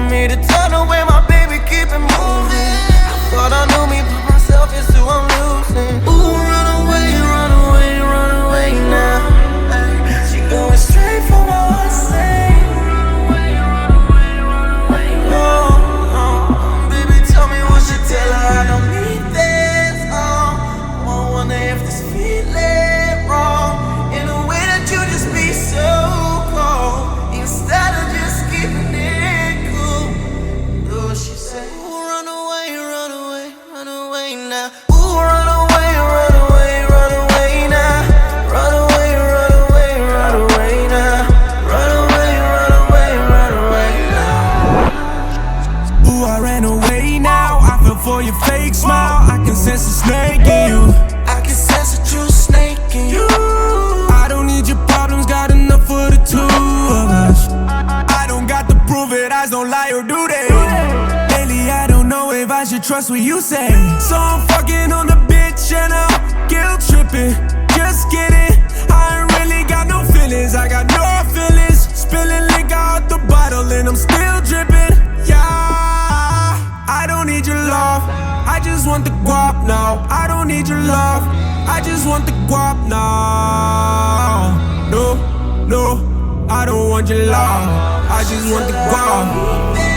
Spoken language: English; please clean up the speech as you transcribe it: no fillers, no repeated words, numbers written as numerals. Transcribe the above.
telling me to turn away, my baby, keep it moving. I thought I knew me, but myself is who I'm losing. Ooh, run away, run away, run away now. She going straight for my heart, say. Oh, baby, tell me what you tell her. I don't need this. Oh, I wonder if this feeling wrong in a way that you just be so cold instead of just keeping it cool. Oh, she said, ooh, run away, run away, run away now. Ooh, run away, run away, run away now. Run away, run away, run away now. Run away, run away, run away now. Ooh, I ran away now. I fell for your fake smile. I can sense a snake in you. I can sense a true snake in you. I don't need your problems, got enough for the two of us. I don't got to prove it, eyes don't lie, or do they? Lately I don't know if I should trust what you say. So I'm fucking on the bitch and I'm guilt tripping. Just kidding, I ain't really got no feelings. I got no feelings. Spilling liquor out the bottle and I'm still dripping. Yeah, I don't need your love, I just want the guap now. I don't need your love, I just want the guap now. No, no, I don't want your love, I just want the guap.